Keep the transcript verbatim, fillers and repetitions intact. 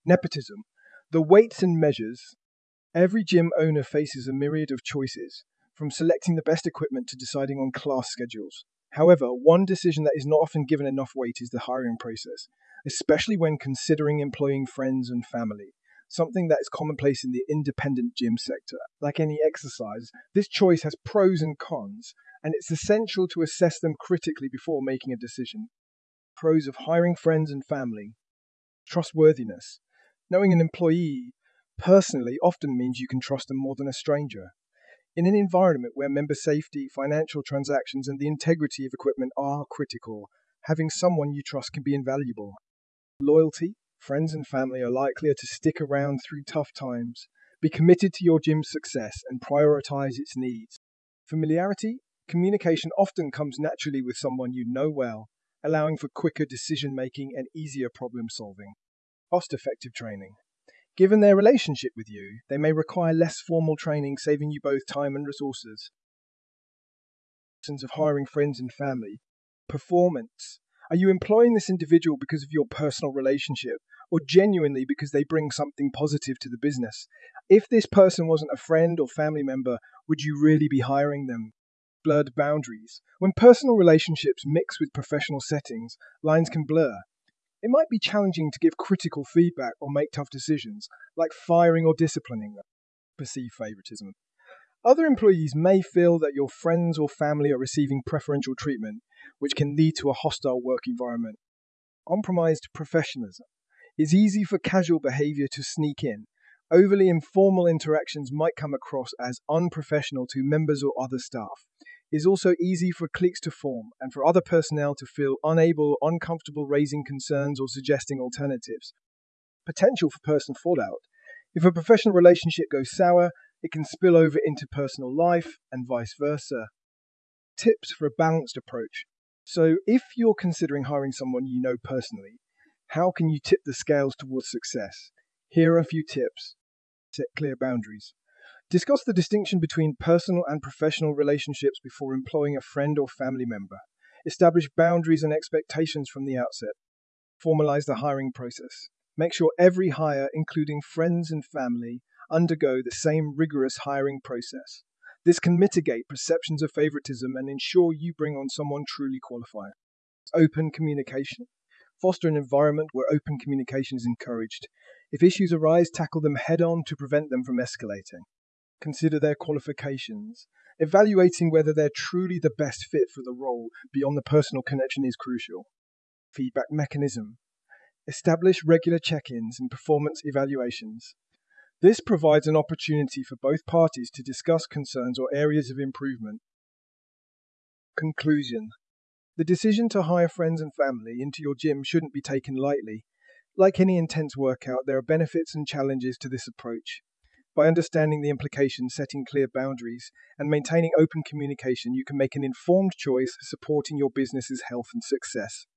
Nepotism. The weights and measures. Every gym owner faces a myriad of choices, from selecting the best equipment to deciding on class schedules. However, one decision that is not often given enough weight is the hiring process, especially when considering employing friends and family, something that is commonplace in the independent gym sector. Like any exercise, this choice has pros and cons, and it's essential to assess them critically before making a decision. Pros of hiring friends and family. Trustworthiness. Knowing an employee personally often means you can trust them more than a stranger. In an environment where member safety, financial transactions, and the integrity of equipment are critical, having someone you trust can be invaluable. Loyalty. Friends and family are likelier to stick around through tough times. Be committed to your gym's success and prioritize its needs. Familiarity. Communication often comes naturally with someone you know well, allowing for quicker decision making and easier problem solving. Cost-effective training. Given their relationship with you, they may require less formal training, saving you both time and resources. Of hiring friends and family. Performance. Are you employing this individual because of your personal relationship, or genuinely because they bring something positive to the business? If this person wasn't a friend or family member, would you really be hiring them? Blurred boundaries. When personal relationships mix with professional settings, lines can blur. It might be challenging to give critical feedback or make tough decisions, like firing or disciplining them. Perceived favoritism. Other employees may feel that your friends or family are receiving preferential treatment, which can lead to a hostile work environment. Compromised professionalism. It's easy for casual behavior to sneak in. Overly informal interactions might come across as unprofessional to members or other staff. It's also easy for cliques to form and for other personnel to feel unable or uncomfortable raising concerns or suggesting alternatives. Potential for personal fallout. If a professional relationship goes sour, it can spill over into personal life and vice versa. Tips for a balanced approach. So if you're considering hiring someone you know personally, how can you tip the scales towards success? Here are a few tips. Set clear boundaries. Discuss the distinction between personal and professional relationships before employing a friend or family member. Establish boundaries and expectations from the outset. Formalize the hiring process. Make sure every hire, including friends and family, undergo the same rigorous hiring process. This can mitigate perceptions of favoritism and ensure you bring on someone truly qualified. Open communication. Foster an environment where open communication is encouraged. If issues arise, tackle them head-on to prevent them from escalating. Consider their qualifications. Evaluating whether they're truly the best fit for the role beyond the personal connection is crucial. Feedback mechanism. Establish regular check-ins and performance evaluations. This provides an opportunity for both parties to discuss concerns or areas of improvement. Conclusion. The decision to hire friends and family into your gym shouldn't be taken lightly. Like any intense workout, there are benefits and challenges to this approach. By understanding the implications, setting clear boundaries, and maintaining open communication, you can make an informed choice supporting your business's health and success.